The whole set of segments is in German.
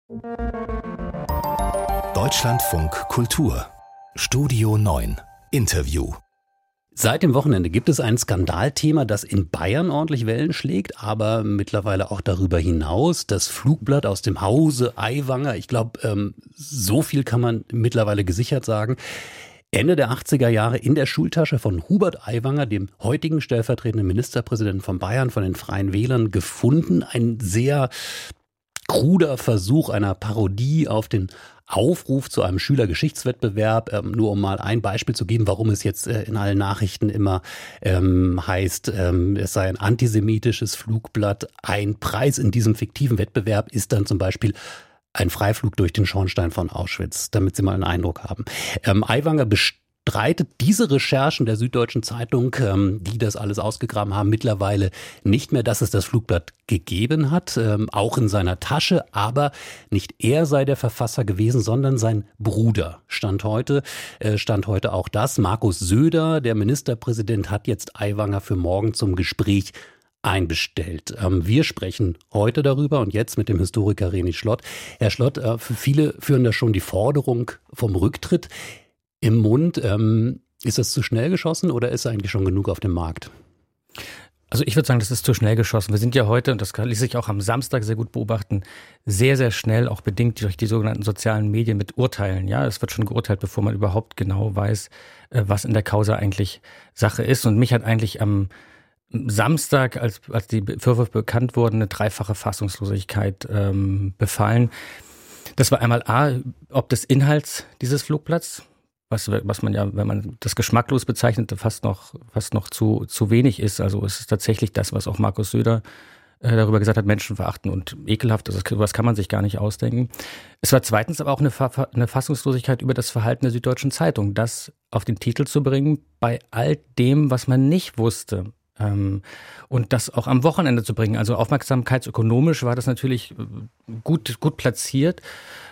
Deutschlandfunk Kultur Studio 9 Interview. Seit dem Wochenende gibt es ein Skandalthema, das in Bayern ordentlich Wellen schlägt, aber mittlerweile auch darüber hinaus. Das Flugblatt aus dem Hause Aiwanger, ich glaube, so viel kann man mittlerweile gesichert sagen. Ende der 80er Jahre in der Schultasche von Hubert Aiwanger, dem heutigen stellvertretenden Ministerpräsidenten von Bayern, von den Freien Wählern, gefunden. Ein sehr kruder Versuch einer Parodie auf den Aufruf zu einem Schülergeschichtswettbewerb, nur um mal ein Beispiel zu geben, warum es jetzt in allen Nachrichten immer heißt, es sei ein antisemitisches Flugblatt. Ein Preis in diesem fiktiven Wettbewerb ist dann zum Beispiel ein Freiflug durch den Schornstein von Auschwitz, damit Sie mal einen Eindruck haben. Aiwanger bestreitet diese Recherchen der Süddeutschen Zeitung, die das alles ausgegraben haben, mittlerweile nicht mehr, dass es das Flugblatt gegeben hat, auch in seiner Tasche, aber nicht er sei der Verfasser gewesen, sondern sein Bruder. Stand heute auch das. Markus Söder, der Ministerpräsident, hat jetzt Aiwanger für morgen zum Gespräch einbestellt. Wir sprechen heute darüber und jetzt mit dem Historiker René Schlott. Herr Schlott, viele führen da schon die Forderung vom Rücktritt im Mund. Ist das zu schnell geschossen oder ist eigentlich schon genug auf dem Markt? Also ich würde sagen, das ist zu schnell geschossen. Wir sind ja heute, und das ließ sich auch am Samstag sehr gut beobachten, sehr, sehr schnell, auch bedingt durch die sogenannten sozialen Medien mit Urteilen. Ja, es wird schon geurteilt, bevor man überhaupt genau weiß, was in der Causa eigentlich Sache ist. Und mich hat eigentlich am Samstag, als die Vorwürfe bekannt wurden, eine dreifache Fassungslosigkeit befallen. Das war einmal ob des Inhalts dieses Flugblatts, was man ja, wenn man das geschmacklos bezeichnet, fast noch zu wenig ist. Also es ist tatsächlich das, was auch Markus Söder darüber gesagt hat, menschenverachtend und ekelhaft. Also sowas kann man sich gar nicht ausdenken. Es war zweitens aber auch eine Fassungslosigkeit über das Verhalten der Süddeutschen Zeitung, das auf den Titel zu bringen bei all dem, was man nicht wusste. Und das auch am Wochenende zu bringen. Also aufmerksamkeitsökonomisch war das natürlich gut platziert.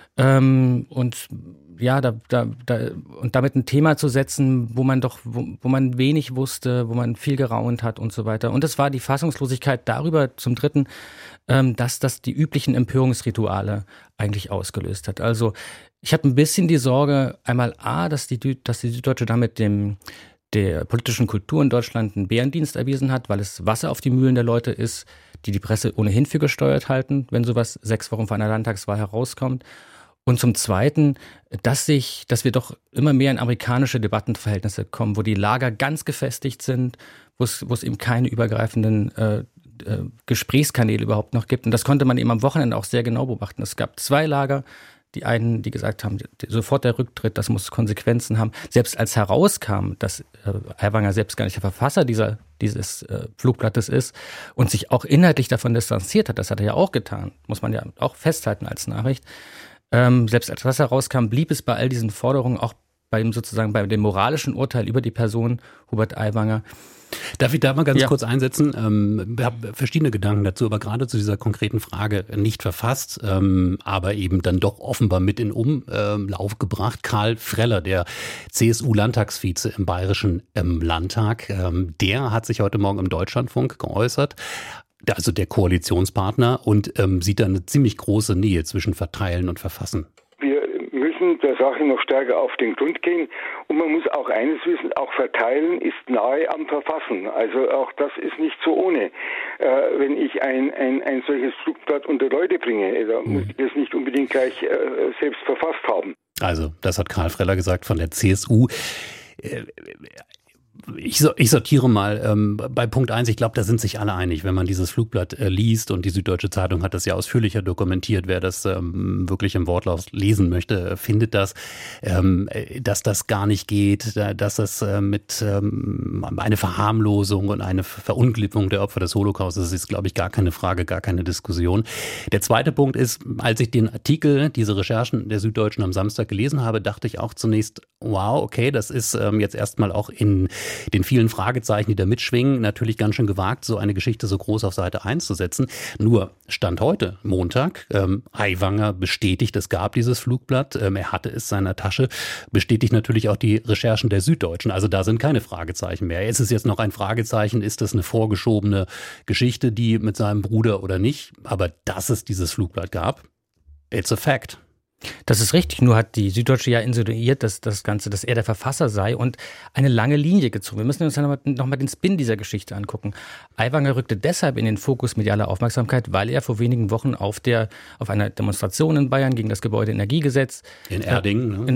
Und ja, und damit ein Thema zu setzen, wo man wenig wusste, wo man viel geraunt hat und so weiter. Und das war die Fassungslosigkeit darüber zum Dritten, dass das die üblichen Empörungsrituale eigentlich ausgelöst hat. Also ich habe ein bisschen die Sorge, einmal dass die Süddeutsche damit der politischen Kultur in Deutschland einen Bärendienst erwiesen hat, weil es Wasser auf die Mühlen der Leute ist, die Presse ohnehin für gesteuert halten, wenn sowas 6 Wochen vor einer Landtagswahl herauskommt. Und zum Zweiten, dass wir doch immer mehr in amerikanische Debattenverhältnisse kommen, wo die Lager ganz gefestigt sind, wo es eben keine übergreifenden Gesprächskanäle überhaupt noch gibt. Und das konnte man eben am Wochenende auch sehr genau beobachten. Es gab 2 Lager. Die einen, die gesagt haben, sofort der Rücktritt, das muss Konsequenzen haben. Selbst als herauskam, dass Aiwanger selbst gar nicht der Verfasser dieses Flugblattes ist und sich auch inhaltlich davon distanziert hat, das hat er ja auch getan, muss man ja auch festhalten als Nachricht. Selbst als das herauskam, blieb es bei all diesen Forderungen, auch bei dem moralischen Urteil über die Person Hubert Aiwanger. Darf ich da mal ganz kurz einsetzen? Ich habe verschiedene Gedanken dazu, aber gerade zu dieser konkreten Frage nicht verfasst, aber eben dann doch offenbar mit in Umlauf gebracht. Karl Freller, der CSU-Landtagsvize im Bayerischen Landtag, der hat sich heute Morgen im Deutschlandfunk geäußert, also der Koalitionspartner, und sieht da eine ziemlich große Nähe zwischen Verteilen und Verfassen. Der Sache noch stärker auf den Grund gehen. Und man muss auch eines wissen, auch Verteilen ist nahe am Verfassen. Also auch das ist nicht so ohne. Wenn ich ein solches Flugblatt unter Leute bringe, da muss ich das nicht unbedingt gleich selbst verfasst haben. Also das hat Karl Freller gesagt von der CSU. Ich sortiere mal bei Punkt 1, ich glaube, da sind sich alle einig, wenn man dieses Flugblatt liest, und die Süddeutsche Zeitung hat das ja ausführlicher dokumentiert, wer das wirklich im Wortlaut lesen möchte, findet das, dass das gar nicht geht, dass das mit eine Verharmlosung und eine Verunglimpfung der Opfer des Holocaust ist, glaube ich, gar keine Frage, gar keine Diskussion. Der zweite Punkt ist, als ich den Artikel, diese Recherchen der Süddeutschen am Samstag gelesen habe, dachte ich auch zunächst, wow, okay, das ist jetzt erstmal auch in den vielen Fragezeichen, die da mitschwingen, natürlich ganz schön gewagt, so eine Geschichte so groß auf Seite 1 zu setzen. Nur Stand heute, Montag, Aiwanger bestätigt, es gab dieses Flugblatt, er hatte es in seiner Tasche, bestätigt natürlich auch die Recherchen der Süddeutschen. Also da sind keine Fragezeichen mehr. Ist es jetzt noch ein Fragezeichen, ist das eine vorgeschobene Geschichte, die mit seinem Bruder oder nicht? Aber dass es dieses Flugblatt gab, It's a fact. Das ist richtig, nur hat die Süddeutsche ja insinuiert, dass das Ganze, dass er der Verfasser sei und eine lange Linie gezogen. Wir müssen uns ja noch mal den Spin dieser Geschichte angucken. Aiwanger rückte deshalb in den Fokus medialer Aufmerksamkeit, weil er vor wenigen Wochen auf einer Demonstration in Bayern gegen das Gebäudeenergiegesetz in Erding,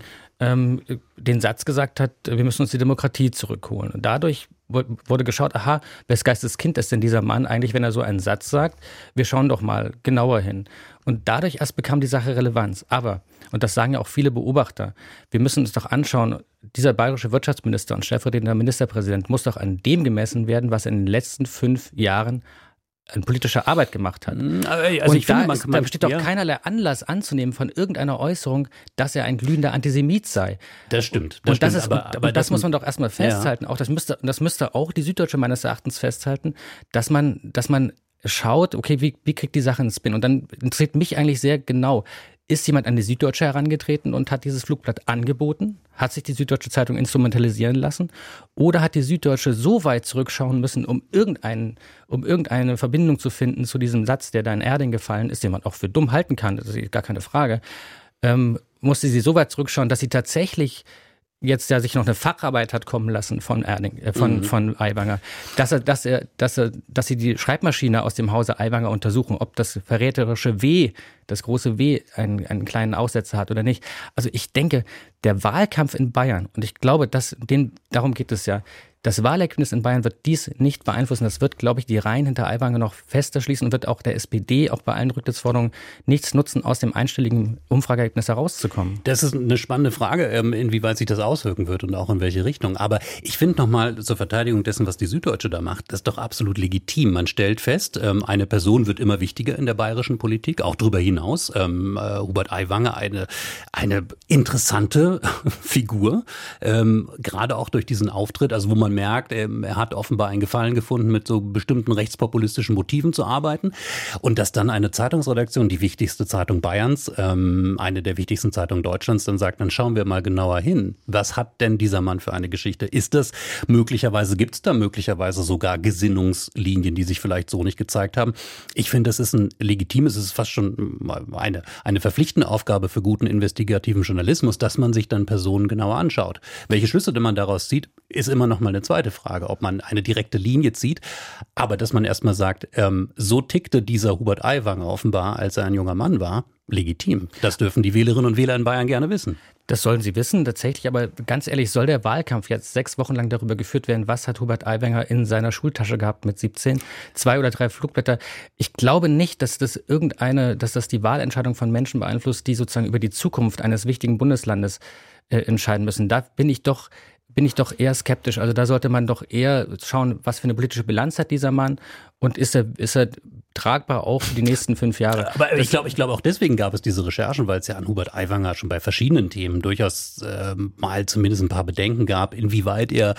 den Satz gesagt hat, wir müssen uns die Demokratie zurückholen. Und dadurch wurde geschaut, aha, wes Geistes Kind ist denn dieser Mann eigentlich, wenn er so einen Satz sagt? Wir schauen doch mal genauer hin. Und dadurch erst bekam die Sache Relevanz. Aber, und das sagen ja auch viele Beobachter, wir müssen uns doch anschauen, dieser bayerische Wirtschaftsminister und stellvertretender Ministerpräsident muss doch an dem gemessen werden, was er in den letzten 5 Jahren an politischer Arbeit gemacht hat. Also ich finde, da besteht doch keinerlei Anlass anzunehmen von irgendeiner Äußerung, dass er ein glühender Antisemit sei. Das stimmt. Das muss man doch erstmal festhalten. Ja. Auch das müsste auch die Süddeutsche meines Erachtens festhalten, dass man schaut, okay, wie kriegt die Sache einen Spin? Und dann interessiert mich eigentlich sehr genau, ist jemand an die Süddeutsche herangetreten und hat dieses Flugblatt angeboten? Hat sich die Süddeutsche Zeitung instrumentalisieren lassen? Oder hat die Süddeutsche so weit zurückschauen müssen, um irgendeine Verbindung zu finden zu diesem Satz, der da in Erding gefallen ist, den man auch für dumm halten kann, das ist gar keine Frage, musste sie so weit zurückschauen, dass sie tatsächlich jetzt ja sich noch eine Facharbeit hat kommen lassen von von Aiwanger, dass sie die Schreibmaschine aus dem Hause Aiwanger untersuchen, ob das verräterische W, das große W, einen kleinen Aussetzer hat oder nicht. Also ich denke, der Wahlkampf in Bayern, und ich glaube, darum geht es ja, das Wahlergebnis in Bayern wird dies nicht beeinflussen. Das wird, glaube ich, die Reihen hinter Aiwanger noch fester schließen und wird auch der SPD, auch bei allen Rücktrittsforderungen, nichts nutzen, aus dem einstelligen Umfrageergebnis herauszukommen. Das ist eine spannende Frage, inwieweit sich das auswirken wird und auch in welche Richtung. Aber ich finde nochmal zur Verteidigung dessen, was die Süddeutsche da macht, das ist doch absolut legitim. Man stellt fest, eine Person wird immer wichtiger in der bayerischen Politik, auch darüber hinaus. Hubert Aiwanger, eine interessante Figur, gerade auch durch diesen Auftritt, also wo man merkt, er hat offenbar einen Gefallen gefunden, mit so bestimmten rechtspopulistischen Motiven zu arbeiten. Und dass dann eine Zeitungsredaktion, die wichtigste Zeitung Bayerns, eine der wichtigsten Zeitungen Deutschlands, dann sagt, dann schauen wir mal genauer hin. Was hat denn dieser Mann für eine Geschichte? Gibt es da möglicherweise sogar Gesinnungslinien, die sich vielleicht so nicht gezeigt haben? Ich finde, das ist es ist fast schon eine verpflichtende Aufgabe für guten investigativen Journalismus, dass man sich dann Personen genauer anschaut. Welche Schlüsse man daraus zieht, ist immer noch mal eine zweite Frage, ob man eine direkte Linie zieht, aber dass man erstmal sagt, so tickte dieser Hubert Aiwanger offenbar, als er ein junger Mann war, legitim. Das dürfen die Wählerinnen und Wähler in Bayern gerne wissen. Das sollen sie wissen, tatsächlich, aber ganz ehrlich, soll der Wahlkampf jetzt 6 Wochen lang darüber geführt werden, was hat Hubert Aiwanger in seiner Schultasche gehabt mit 17? 2 oder 3 Flugblätter. Ich glaube nicht, dass das die Wahlentscheidung von Menschen beeinflusst, die sozusagen über die Zukunft eines wichtigen Bundeslandes entscheiden müssen. Da bin ich doch eher skeptisch. Also da sollte man doch eher schauen, was für eine politische Bilanz hat dieser Mann und ist er tragbar auch für die nächsten 5 Jahre. Aber ich glaube auch deswegen gab es diese Recherchen, weil es ja an Hubert Aiwanger schon bei verschiedenen Themen durchaus mal zumindest ein paar Bedenken gab, inwieweit er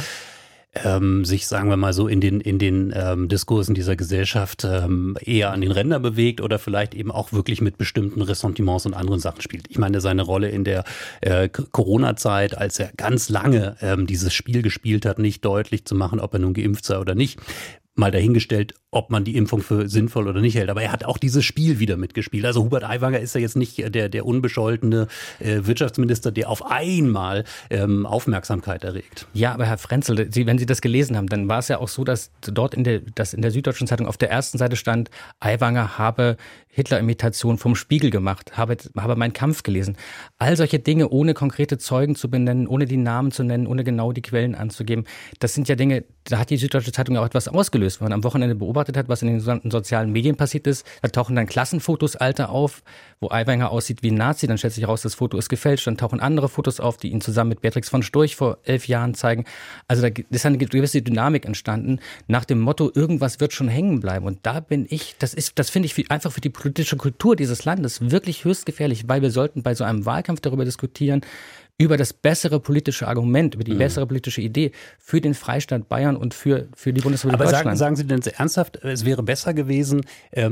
sich, sagen wir mal so, in den Diskursen dieser Gesellschaft eher an den Rändern bewegt oder vielleicht eben auch wirklich mit bestimmten Ressentiments und anderen Sachen spielt. Ich meine, seine Rolle in der Corona-Zeit, als er ganz lange dieses Spiel gespielt hat, nicht deutlich zu machen, ob er nun geimpft sei oder nicht, mal dahingestellt, ob man die Impfung für sinnvoll oder nicht hält. Aber er hat auch dieses Spiel wieder mitgespielt. Also Hubert Aiwanger ist ja jetzt nicht der unbescholtene Wirtschaftsminister, der auf einmal Aufmerksamkeit erregt. Ja, aber Herr Frenzel, wenn Sie das gelesen haben, dann war es ja auch so, dass dort in der Süddeutschen Zeitung auf der ersten Seite stand, Aiwanger habe Hitler-Imitation vom Spiegel gemacht, habe Mein Kampf gelesen. All solche Dinge, ohne konkrete Zeugen zu benennen, ohne die Namen zu nennen, ohne genau die Quellen anzugeben, das sind ja Dinge, da hat die Süddeutsche Zeitung auch etwas ausgelöst, wenn man am Wochenende beobachtet hat, was in den gesamten sozialen Medien passiert ist. Da tauchen dann Klassenfotos alter auf, wo Aiwanger aussieht wie ein Nazi, dann stellt sich heraus, das Foto ist gefälscht, dann tauchen andere Fotos auf, die ihn zusammen mit Beatrix von Storch vor 11 Jahren zeigen. Also da ist eine gewisse Dynamik entstanden, nach dem Motto, irgendwas wird schon hängen bleiben. Und da bin ich, das finde ich einfach für die politische Kultur dieses Landes wirklich höchst gefährlich, weil wir sollten bei so einem Wahlkampf darüber diskutieren, über das bessere politische Argument, über die bessere politische Idee für den Freistaat Bayern und für die Bundesrepublik Deutschland. Aber sagen Sie denn ernsthaft, es wäre besser gewesen,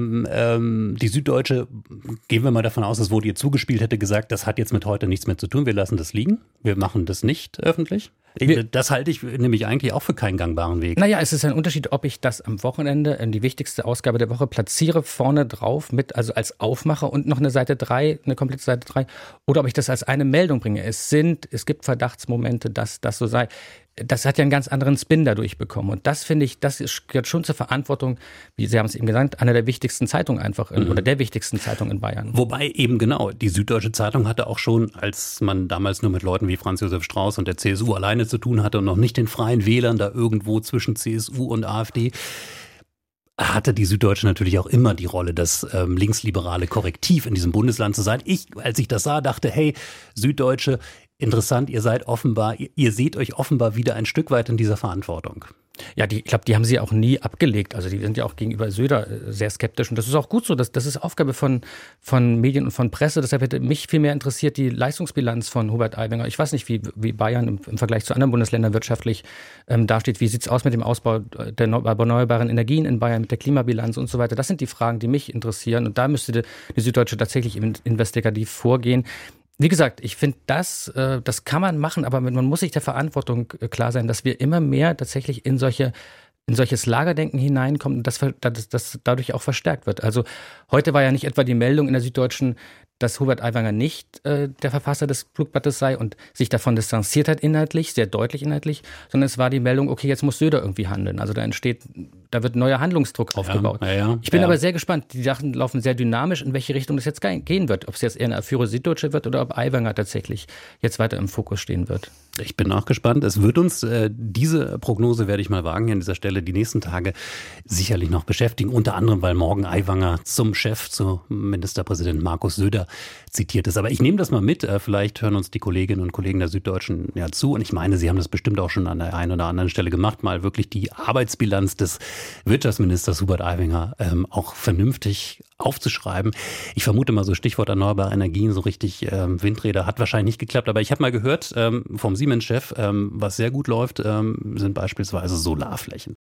die Süddeutsche, gehen wir mal davon aus, es wurde ihr zugespielt, hätte gesagt, das hat jetzt mit heute nichts mehr zu tun, wir lassen das liegen, wir machen das nicht öffentlich? Das halte ich nämlich eigentlich auch für keinen gangbaren Weg. Naja, es ist ein Unterschied, ob ich das am Wochenende in die wichtigste Ausgabe der Woche platziere, vorne drauf mit, also als Aufmacher und noch eine Seite 3, eine komplette Seite 3, oder ob ich das als eine Meldung bringe. Es gibt Verdachtsmomente, dass das so sei. Das hat ja einen ganz anderen Spin dadurch bekommen. Und das finde ich, gehört schon zur Verantwortung, wie Sie haben es eben gesagt, einer der wichtigsten Zeitungen einfach, oder der wichtigsten Zeitung in Bayern. Wobei eben genau, die Süddeutsche Zeitung hatte auch schon, als man damals nur mit Leuten wie Franz Josef Strauß und der CSU alleine zu tun hatte und noch nicht den Freien Wählern da irgendwo zwischen CSU und AfD, hatte die Süddeutsche natürlich auch immer die Rolle, das linksliberale Korrektiv in diesem Bundesland zu sein. Als ich das sah, dachte, hey, Süddeutsche, interessant, ihr seht euch offenbar wieder ein Stück weit in dieser Verantwortung. Ja, ich glaube, die haben sie auch nie abgelegt. Also die sind ja auch gegenüber Söder sehr skeptisch. Und das ist auch gut so. Das ist Aufgabe von Medien und von Presse. Deshalb hätte mich viel mehr interessiert die Leistungsbilanz von Hubert Aiwanger. Ich weiß nicht, wie Bayern im Vergleich zu anderen Bundesländern wirtschaftlich dasteht. Wie sieht es aus mit dem Ausbau der erneuerbaren Energien in Bayern, mit der Klimabilanz und so weiter? Das sind die Fragen, die mich interessieren. Und da müsste die Süddeutsche tatsächlich investigativ vorgehen. Wie gesagt, ich finde, das kann man machen, aber man muss sich der Verantwortung klar sein, dass wir immer mehr tatsächlich in solches Lagerdenken hineinkommen und das dadurch auch verstärkt wird. Also heute war ja nicht etwa die Meldung in der Süddeutschen, dass Hubert Aiwanger nicht der Verfasser des Flugblattes sei und sich davon distanziert hat inhaltlich, sehr deutlich inhaltlich, sondern es war die Meldung, okay, jetzt muss Söder irgendwie handeln. Also da wird neuer Handlungsdruck aufgebaut. Ja. Ich bin aber sehr gespannt. Die Sachen laufen sehr dynamisch, in welche Richtung das jetzt gehen wird. Ob es jetzt eher eine Affäre Süddeutsche wird oder ob Aiwanger tatsächlich jetzt weiter im Fokus stehen wird. Ich bin auch gespannt. Es wird uns, diese Prognose werde ich mal wagen hier an dieser Stelle, die nächsten Tage sicherlich noch beschäftigen. Unter anderem, weil morgen Aiwanger zum Ministerpräsident Markus Söder zitiert ist. Aber ich nehme das mal mit. Vielleicht hören uns die Kolleginnen und Kollegen der Süddeutschen ja zu. Und ich meine, sie haben das bestimmt auch schon an der einen oder anderen Stelle gemacht, mal wirklich die Arbeitsbilanz des Wirtschaftsministers Hubert Aiwanger auch vernünftig aufzuschreiben. Ich vermute mal so Stichwort erneuerbare Energien, so richtig Windräder hat wahrscheinlich nicht geklappt. Aber ich habe mal gehört vom Siemens-Chef, was sehr gut läuft, sind beispielsweise Solarflächen.